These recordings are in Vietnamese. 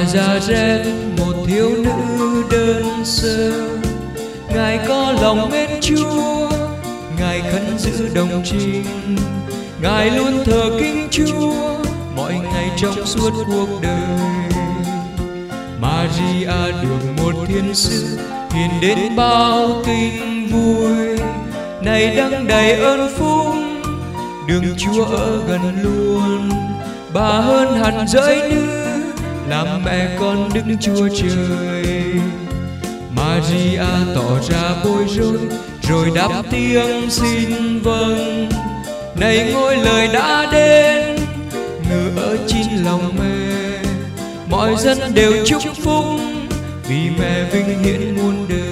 Nazareth, một thiếu nữ đơn sơ, Ngài có lòng mến Chúa, Ngài khấn giữ đồng trinh, Ngài luôn thờ kính Chúa mọi ngày trong suốt cuộc đời. Maria được một thiên sứ hiền đến bao tin vui, này đấng đầy ơn phúc, đường Chúa ở gần luôn. Bà hơn hẳn giới nữ, làm mẹ con Đức Chúa Trời. Maria tỏ ra bối rối, rồi đáp tiếng xin vâng. Này ngôi lời đã đến, ngự ở chín lòng mẹ, mọi dân đều chúc phúc, vì mẹ vinh hiển muôn đời.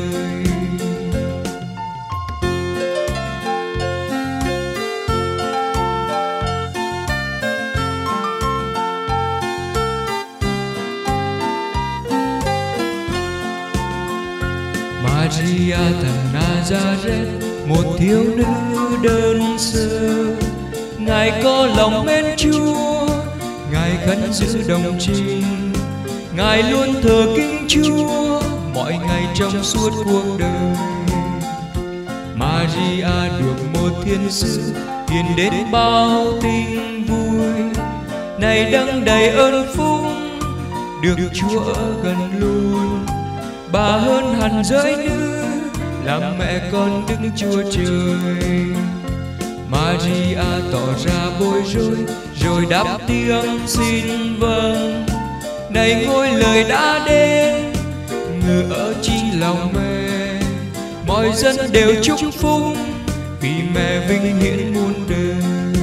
Maria thần Nazareth, một thiếu nữ đơn sơ, Ngài có lòng mến Chúa, Ngài khấn giữ đồng trinh, Ngài luôn thờ kính Chúa mọi ngày trong suốt cuộc đời. Maria được một thiên sứ hiền đến bao tin vui, này đấng đầy ơn phúc, được Chúa ở gần luôn. Bà hơn hẳn giới nữ, làm mẹ con Đức Chúa Trời. Maria tỏ ra bối rối, rồi đáp tiếng xin vâng. Này ngôi lời đã đến, ngự ở chín lòng mẹ, mọi dân đều chúc phúc, vì mẹ vinh hiển muôn đời.